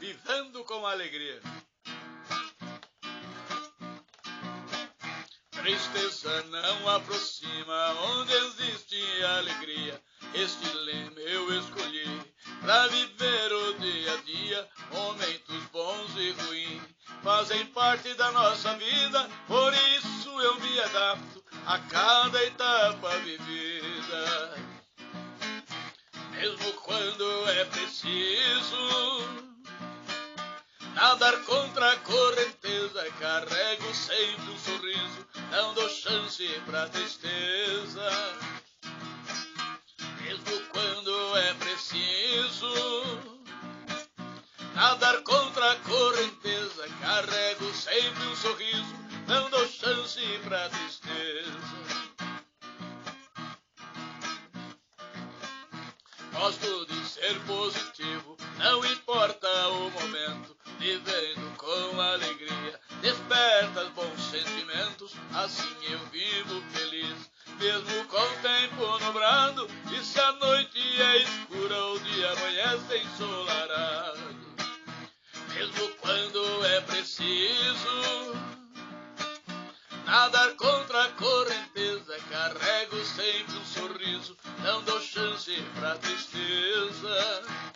vivendo com alegria. Tristeza não aproxima onde existe alegria. Este lema eu escolhi pra viver o dia a dia. Momentos bons e ruins fazem parte da nossa vida, por isso eu me adapto a cada etapa vivida. Mesmo quando é preciso nadar contra a correnteza, carrego sempre um sorriso, não dou chance pra tristeza. Mesmo quando é preciso nadar contra a correnteza, carrego sempre um sorriso, não dou chance pra tristeza. Gosto de ser positivo, não importa o momento, vivendo com alegria, desperta bons sentimentos, assim eu vivo feliz, mesmo com o tempo nublado, e se a noite é escura, o dia amanhece ensolarado. Mesmo quando é preciso nadar contra a correnteza, carrego sempre um sorriso, não dou chance pra tristeza.